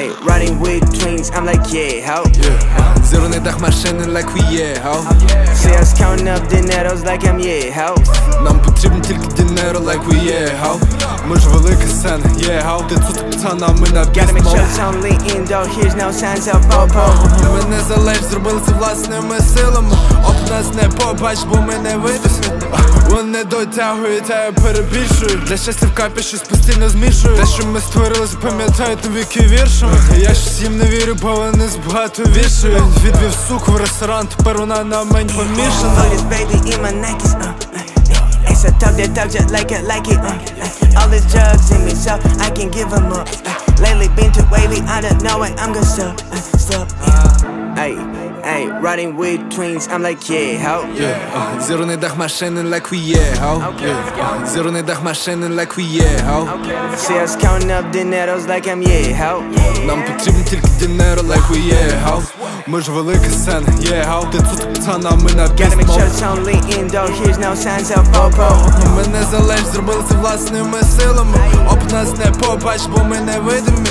Ayy, riding with twins, I'm like, yeah, how? Zero dag машини, like we yeah, how? See us counting up dineros like I'm, yeah, how? Нам потрібно тільки дінеро, like we yeah, how? Ми ж велика сцена, yeah, how? Ти тут пацана, ми на Gotta make бізнес. sure it's only indoor, here's no signs of popo. Ми незалежні, зробили це власними силами. Об нас не побачиш, бо ми не витисні. Вони дотягують, а я перебільшую. Для щастя в капі щось постійно змішую. Те, що ми створили, запам'ятають на віки віршами. Я щось їм не вірю, бо вони збагато вішають. Відвів суку в ресторан, тепер вона на мені помішана. Look this baby in my Nikes, It's a talk that talk just like it, All these drugs in me, so I can give them up. Lately been too wavy, I don't know why I'm gonna stop, Ayy, riding with twins, I'm like, yeah, how? Zero dag машини, like we yeah, how? Zero dag машини, like we yeah, how? See us counting up dineros like I'm, yeah, how? Нам потрібно тільки дінеро, like we yeah, how? Ми ж велика сцена, yeah, how? Ти тут пацана, ми на Gotta make sure бізнес. it's only indoor, here's no signs of popo. Ми незалежні, зробили це власними силами. Об нас не побачиш, бо ми невидимі.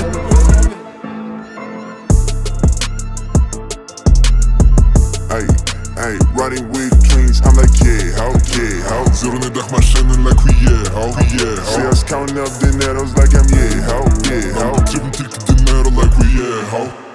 Ayy, riding with twins, I'm like, yeah, how? Zero dag машини, like we yeah, how? See us counting up dineros like I'm, yeah, how? Нам потрібно тільки dinero, like we yeah, how?